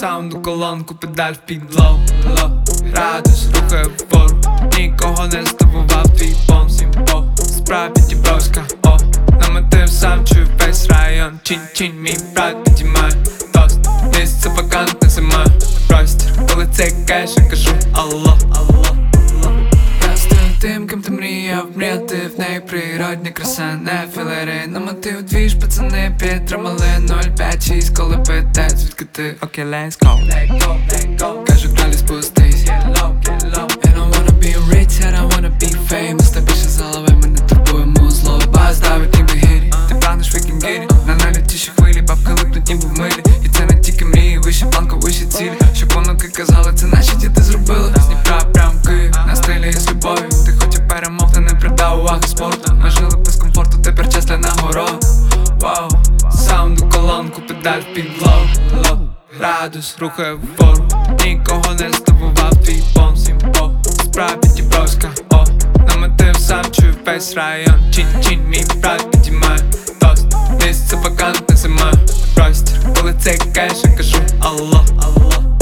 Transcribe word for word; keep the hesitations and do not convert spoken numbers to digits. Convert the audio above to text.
Саунд у колонку, педаль в підлогу. Градус рухає вгору, нікого не здивував твій бонс. Справді дібровська, о, на мотив сам чую весь район. Чинь-чинь, мій брат підіймає тост. Місце вакантне, зима простір. Коли цей кеш, я кажу алло, алло, алло. Я стою тим, ким ти мріяв мріяти. В неї природня краса, не філери. На мотив двіж, пацани підтримали нуль п'ять шість, коли питають, звідки ти? Окей, let's go. Кажу, кралі спустись. I don't wanna be rich, I don't wanna be famous. Та більше з голови мене турбує музло. Бас давить ніби гірі, ти прагнеш вікінгірі. На найлютіші хвилі, бабки липнуть ніби в милі. І це не тільки мрії, вище планку, вище цілі. Щоб онуки казали, це наші діти зробили. З Дніпра прям в Київ, на стилі і з любов'ю. Ти хотів перемог, та не придав уваги спорту. Ми жили без комфорту, тепер час для нагород. Вау, саунд у колонку, педаль в підлогу. Градус рухає вгору, нікого не здивував твій бонс. Справді дібровська, о, на мотив сам чую весь район. Чинь-чинь, мій брат підіймає тост. Місце вакантне, зима простір. Коли цей кеш, я кажу алло, алло.